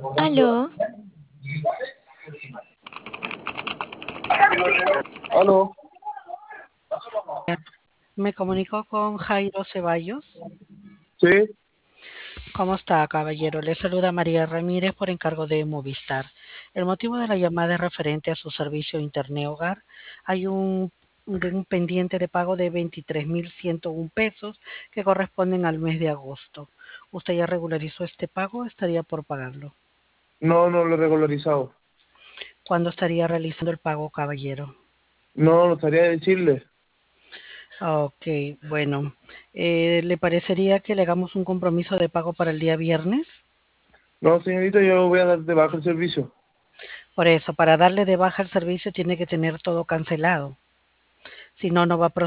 Aló, Aló, Me comunico con Jairo Ceballos. sí, ¿Cómo está, caballero? Le saluda María Ramírez por encargo de Movistar. El motivo de la llamada es referente a su servicio Internet Hogar. Hay un pendiente de pago de 23.101 pesos que corresponden al mes de agosto. ¿Usted ya regularizó este pago o estaría por pagarlo? no lo he regularizado. ¿Cuándo estaría realizando el pago, caballero? No, no estaría decirle. Ok, bueno. ¿Le parecería que le hagamos un compromiso de pago para el día viernes? No, señorita, yo voy a dar de baja el servicio. Por eso, para darle de baja el servicio tiene que tener todo cancelado. Si no, no va a